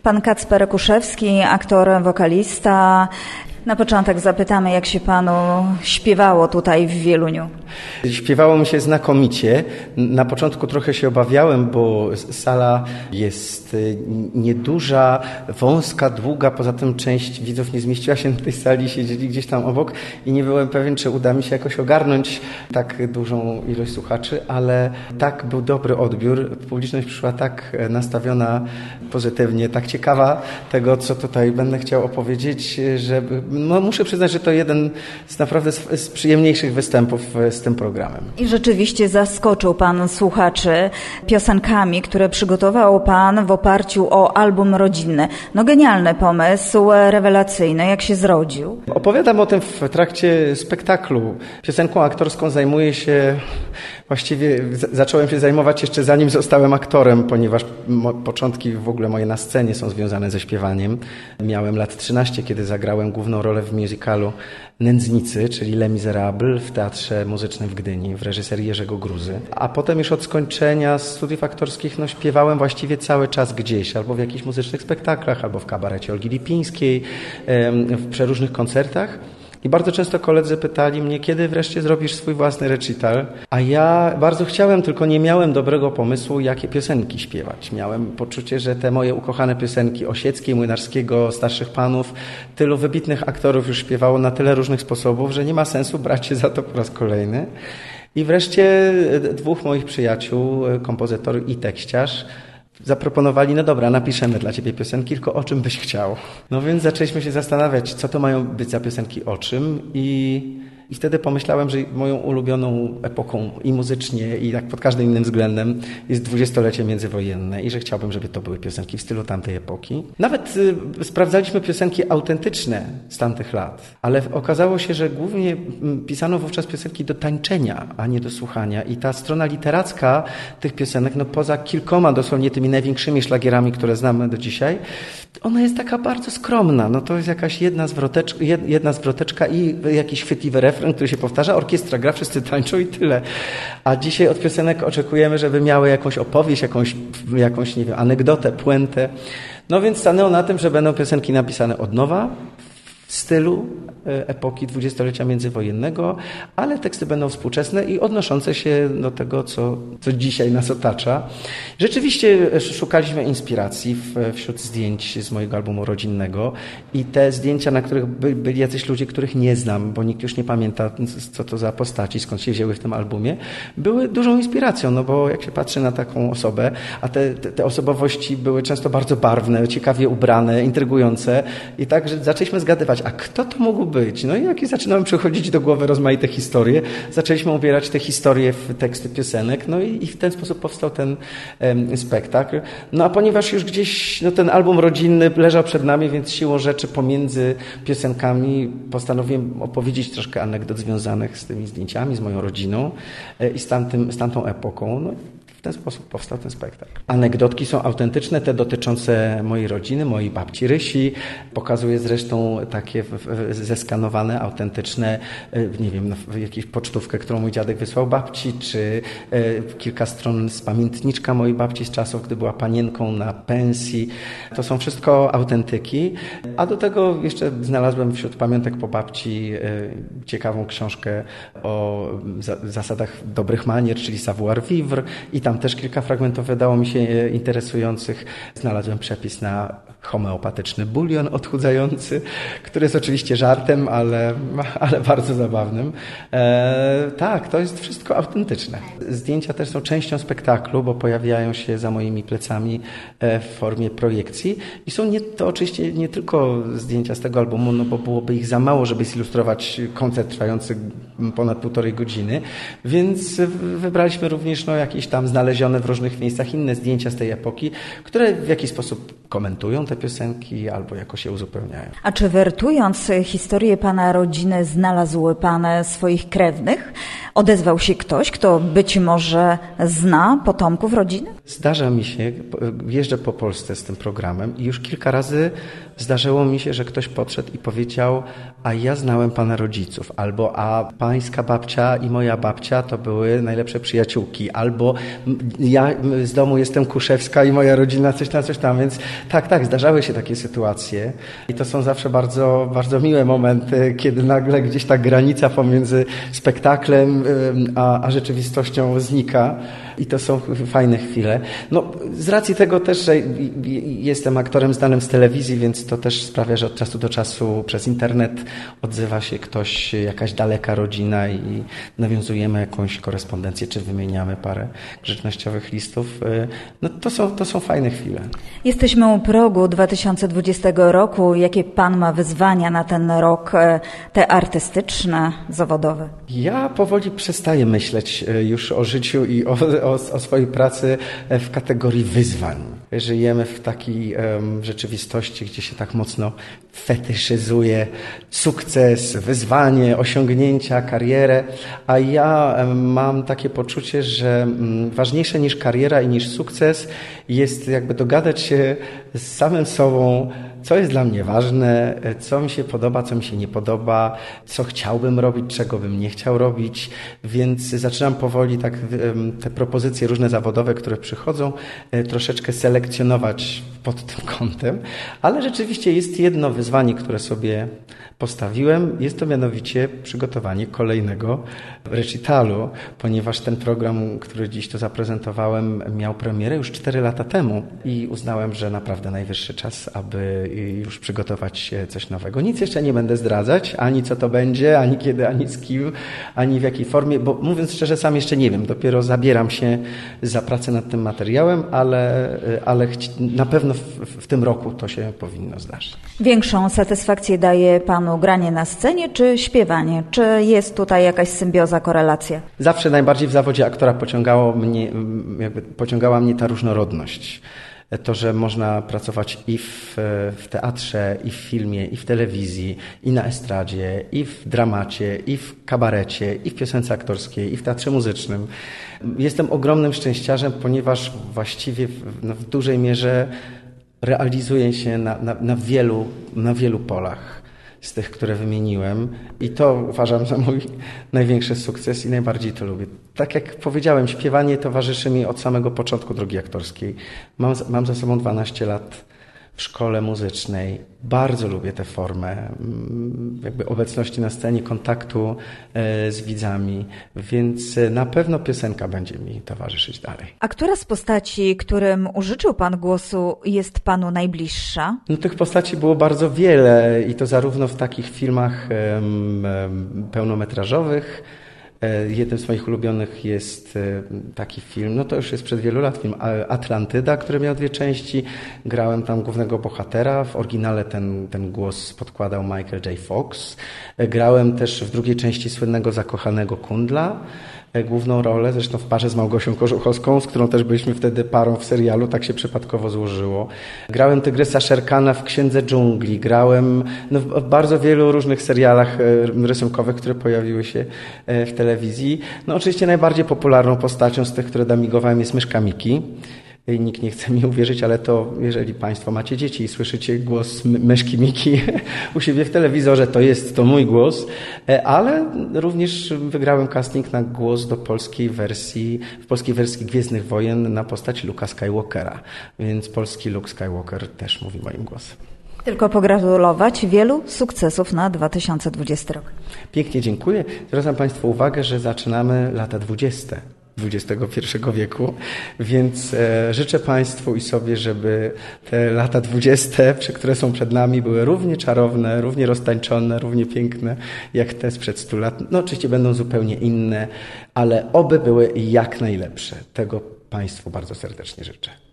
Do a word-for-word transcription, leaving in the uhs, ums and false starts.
Pan Kacper Kuszewski, aktor, wokalista. Na początek zapytamy, jak się panu śpiewało tutaj w Wieluniu. Śpiewało mi się znakomicie. Na początku trochę się obawiałem, bo sala jest nieduża, wąska, długa. Poza tym część widzów nie zmieściła się na tej sali, siedzieli gdzieś tam obok i nie byłem pewien, czy uda mi się jakoś ogarnąć tak dużą ilość słuchaczy, ale tak był dobry odbiór. Publiczność przyszła tak nastawiona pozytywnie, tak ciekawa tego, co tutaj będę chciał opowiedzieć, że no, muszę przyznać, że to jeden z naprawdę z, z przyjemniejszych występów z tym programem. I rzeczywiście zaskoczył pan słuchaczy piosenkami, które przygotował pan w oparciu o album rodzinny. No genialny pomysł, rewelacyjny. Jak się zrodził? Opowiadam o tym w trakcie spektaklu. Piosenką aktorską zajmuję się, właściwie zacząłem się zajmować jeszcze zanim zostałem aktorem, ponieważ mo- początki w ogóle moje na scenie są związane ze śpiewaniem. Miałem lat trzynaście, kiedy zagrałem główną rolę w musicalu Nędznicy, czyli Les Miserables w Teatrze Muzycznym w Gdyni w reżyserii Jerzego Gruzy. A potem już od skończenia studiów aktorskich no, śpiewałem właściwie cały czas gdzieś, albo w jakichś muzycznych spektaklach, albo w kabarecie Olgi Lipińskiej, w przeróżnych koncertach. I bardzo często koledzy pytali mnie, kiedy wreszcie zrobisz swój własny recital, a ja bardzo chciałem, tylko nie miałem dobrego pomysłu, jakie piosenki śpiewać. Miałem poczucie, że te moje ukochane piosenki Osieckiej, Młynarskiego, Starszych Panów, tylu wybitnych aktorów już śpiewało na tyle różnych sposobów, że nie ma sensu brać się za to po raz kolejny. I wreszcie dwóch moich przyjaciół, kompozytor i tekściarz, zaproponowali, no dobra, napiszemy dla ciebie piosenki, tylko o czym byś chciał. No więc zaczęliśmy się zastanawiać, co to mają być za piosenki o czym i, i wtedy pomyślałem, że moją ulubioną epoką i muzycznie i tak pod każdym innym względem jest dwudziestolecie międzywojenne i że chciałbym, żeby to były piosenki w stylu tamtej epoki. Nawet y, sprawdzaliśmy piosenki autentyczne z tamtych lat, ale okazało się, że głównie pisano wówczas piosenki do tańczenia, a nie do słuchania i ta strona literacka tych piosenek, no poza kilkoma dosłownie tymi największymi szlagierami, które znamy do dzisiaj, ona jest taka bardzo skromna. No to jest jakaś jedna zwroteczka, jedna zwroteczka i jakiś chwytliwy refren, który się powtarza, orkiestra gra, wszyscy tańczą i tyle. A dzisiaj od piosenek oczekujemy, żeby miały jakąś opowieść, jakąś, jakąś nie wiem, anegdotę, puentę. No więc stanęło na tym, że będą piosenki napisane od nowa, w stylu epoki dwudziestolecia międzywojennego, ale teksty będą współczesne i odnoszące się do tego, co, co dzisiaj nas otacza. Rzeczywiście szukaliśmy inspiracji w, wśród zdjęć z mojego albumu rodzinnego i te zdjęcia, na których by, byli jacyś ludzie, których nie znam, bo nikt już nie pamięta, co to za postaci, skąd się wzięły w tym albumie, były dużą inspiracją, no bo jak się patrzy na taką osobę, a te, te, te osobowości były często bardzo barwne, ciekawie ubrane, intrygujące i tak, że zaczęliśmy zgadywać, a kto to mógł być? No i jak zaczynamy przychodzić do głowy rozmaite historie, zaczęliśmy ubierać te historie w teksty piosenek, no i, i w ten sposób powstał ten um, spektakl. No a ponieważ już gdzieś no, ten album rodzinny leżał przed nami, więc siłą rzeczy pomiędzy piosenkami postanowiłem opowiedzieć troszkę anegdot związanych z tymi zdjęciami, z moją rodziną e, i z, tamtym, z tamtą epoką. No, w ten sposób powstał ten spektakl. Anegdotki są autentyczne, te dotyczące mojej rodziny, mojej babci Rysi. Pokazuję zresztą takie zeskanowane, autentyczne, nie wiem, jakąś pocztówkę, którą mój dziadek wysłał babci, czy kilka stron z pamiętniczka mojej babci z czasów, gdy była panienką na pensji. To są wszystko autentyki. A do tego jeszcze znalazłem wśród pamiątek po babci ciekawą książkę o zasadach dobrych manier, czyli savoir vivre i tam też kilka fragmentów wydało mi się interesujących. Znalazłem przepis na homeopatyczny bulion odchudzający, który jest oczywiście żartem, ale, ale bardzo zabawnym. E, tak, to jest wszystko autentyczne. Zdjęcia też są częścią spektaklu, bo pojawiają się za moimi plecami w formie projekcji i są nie, to oczywiście nie tylko zdjęcia z tego albumu, no bo byłoby ich za mało, żeby zilustrować koncert trwający ponad półtorej godziny, więc wybraliśmy również no, jakieś tam znalezione w różnych miejscach inne zdjęcia z tej epoki, które w jakiś sposób komentują te piosenki albo jakoś je uzupełniają. A czy wertując historię pana rodziny znalazł pan swoich krewnych? Odezwał się ktoś, kto być może zna potomków rodziny? Zdarza mi się, jeżdżę po Polsce z tym programem i już kilka razy zdarzyło mi się, że ktoś podszedł i powiedział, a ja znałem pana rodziców, albo a pańska babcia i moja babcia to były najlepsze przyjaciółki, albo ja z domu jestem Kuszewska i moja rodzina coś tam, coś tam, więc tak, tak, zdarzały się takie sytuacje i to są zawsze bardzo, bardzo miłe momenty, kiedy nagle gdzieś ta granica pomiędzy spektaklem a, a rzeczywistością znika i to są fajne chwile. No, z racji tego też, że jestem aktorem znanym z telewizji, więc to też sprawia, że od czasu do czasu przez internet odzywa się ktoś, jakaś daleka rodzina i nawiązujemy jakąś korespondencję, czy wymieniamy parę grzecznościowych listów. No to są, to są fajne chwile. Jesteśmy u progu dwa tysiące dwudziestego roku. Jakie pan ma wyzwania na ten rok, te artystyczne, zawodowe? Ja powoli przestaję myśleć już o życiu i o, o, o swojej pracy w kategorii wyzwań. Żyjemy w takiej um, rzeczywistości, gdzie się tak mocno fetyszyzuje sukces, wyzwanie, osiągnięcia, karierę, a ja um, mam takie poczucie, że um, ważniejsze niż kariera i niż sukces jest jakby dogadać się z samym sobą, co jest dla mnie ważne, co mi się podoba, co mi się nie podoba, co chciałbym robić, czego bym nie chciał robić, więc zaczynam powoli tak te propozycje różne zawodowe, które przychodzą, troszeczkę selekcjonować pod tym kątem, ale rzeczywiście jest jedno wyzwanie, które sobie postawiłem. Jest to mianowicie przygotowanie kolejnego recitalu, ponieważ ten program, który dziś tu zaprezentowałem, miał premierę już cztery lata temu i uznałem, że naprawdę najwyższy czas, aby już przygotować coś nowego. Nic jeszcze nie będę zdradzać, ani co to będzie, ani kiedy, ani z kim, ani w jakiej formie, bo mówiąc szczerze, sam jeszcze nie wiem. Dopiero zabieram się za pracę nad tym materiałem, ale, ale na pewno w, w tym roku to się powinno zdarzyć. Większą satysfakcję daje panu granie na scenie czy śpiewanie? Czy jest tutaj jakaś symbioza, korelacja? Zawsze najbardziej w zawodzie aktora pociągało mnie, jakby pociągała mnie ta różnorodność. To, że można pracować i w, w teatrze, i w filmie, i w telewizji, i na estradzie, i w dramacie, i w kabarecie, i w piosence aktorskiej, i w teatrze muzycznym. Jestem ogromnym szczęściarzem, ponieważ właściwie w, no, w dużej mierze realizuję się na, na, na, wielu, na wielu polach z tych, które wymieniłem i to uważam za mój największy sukces i najbardziej to lubię. Tak jak powiedziałem, śpiewanie towarzyszy mi od samego początku drogi aktorskiej. Mam, mam za sobą dwanaście lat w szkole muzycznej. Bardzo lubię tę formę jakby obecności na scenie, kontaktu z widzami, więc na pewno piosenka będzie mi towarzyszyć dalej. A która z postaci, którym użyczył pan głosu, jest panu najbliższa? No, tych postaci było bardzo wiele i to zarówno w takich filmach um, um, pełnometrażowych. Jednym z moich ulubionych jest taki film, no to już jest przed wielu lat, film Atlantyda, który miał dwie części. Grałem tam głównego bohatera. W oryginale ten, ten głos podkładał Michael J. Fox. Grałem też w drugiej części słynnego Zakochanego Kundla główną rolę, zresztą w parze z Małgosią Korzuchowską, z którą też byliśmy wtedy parą w serialu, tak się przypadkowo złożyło. Grałem Tygrysa Szerkana w Księdze Dżungli, grałem no, w bardzo wielu różnych serialach rysunkowych, które pojawiły się w telewizji. No oczywiście najbardziej popularną postacią z tych, które damigowałem, jest Myszka Miki. Nikt nie chce mi uwierzyć, ale to jeżeli Państwo macie dzieci i słyszycie głos myszki Miki u siebie w telewizorze, to jest to mój głos, ale również wygrałem casting na głos do polskiej wersji, w polskiej wersji Gwiezdnych Wojen na postać Luke'a Skywalkera, więc polski Luke Skywalker też mówi moim głosem. Tylko pogratulować wielu sukcesów na dwa tysiące dwudziesty rok. Pięknie dziękuję. Zwracam Państwu uwagę, że zaczynamy lata dwudzieste. dwudziestego pierwszego wieku, więc e, życzę Państwu i sobie, żeby te lata dwudzieste, które są przed nami, były równie czarowne, równie roztańczone, równie piękne, jak te sprzed stu lat. No oczywiście będą zupełnie inne, ale oby były jak najlepsze. Tego Państwu bardzo serdecznie życzę.